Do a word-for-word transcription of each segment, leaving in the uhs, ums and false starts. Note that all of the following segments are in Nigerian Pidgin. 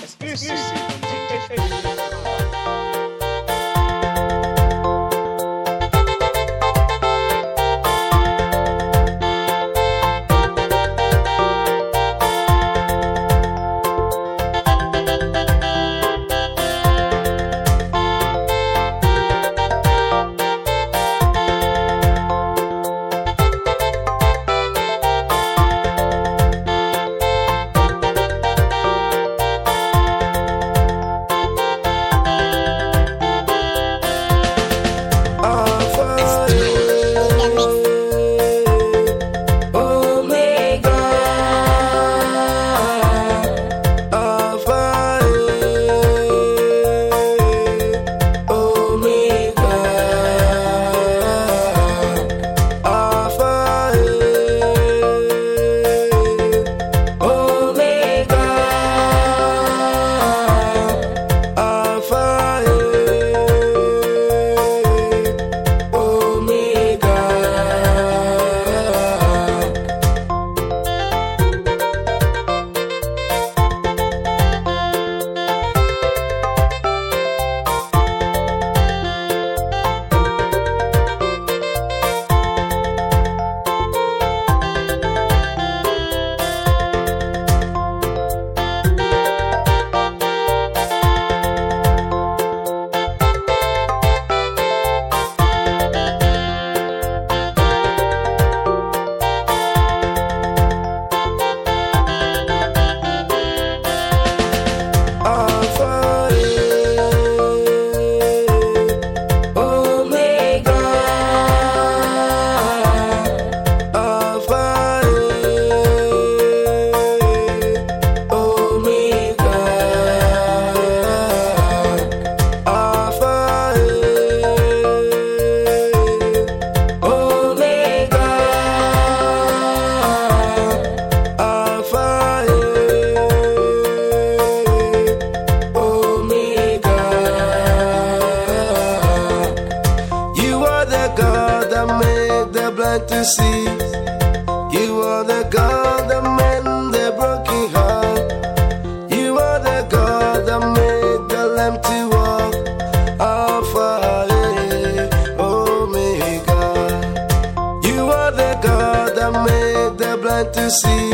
Exclusive on D J. To see you are the God that mend the broken heart. You are the God that made the lamb to walk. Alpha, eh, Omega. You are the God that made the blind to see.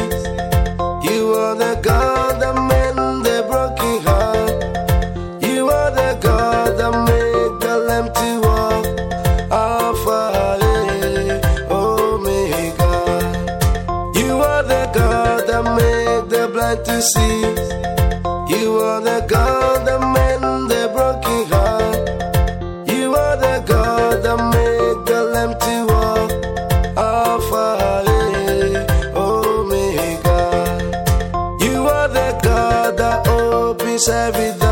You are the God that mend the broken heart. You are the God that made the lamb to walk. Alpha, to see. You are the God that mend the broken heart. You are the God that made the lamb to walk. Alpha, Omega. You are the God that opens every door.